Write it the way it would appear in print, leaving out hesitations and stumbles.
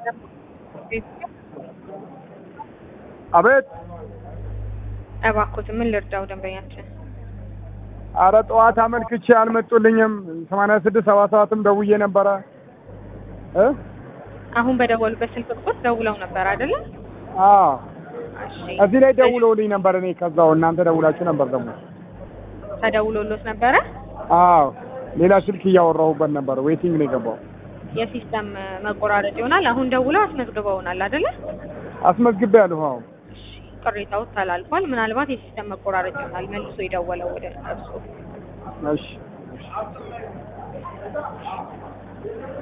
አቤት እባክዎት ምን ልርዳው ደንበኛችን? አረ ጠዋት አመልክቼ አልመጡልኝም 8677ም ደውዬ ነበረ አሁን በደወሉበት ስልክ ቁጥር ደውለው ነበር አይደለ? አዎ እሺ እዚህ ላይ ደውለውልኝ ነበር እኔ ከዛው እናንተ ደውላችሁ ነበር ደግሞ ተደውሎልዎት ነበረ? አዎ ሌላ ስልክ እያወራሁበት ነበር ዌቲንግ ነው የገባው የሲስተም መቆራረጥ ይሆናል አሁን ደውለው አስመዝግበውናል አይደለ? አስመዝግቤያለሁ አዎ እሺ ቅሬታው ተላልፏል ምናልባት የሲስተም መቆራረጥ ይሆናል መልሶ የደወለው ወደ እርሶ እሺ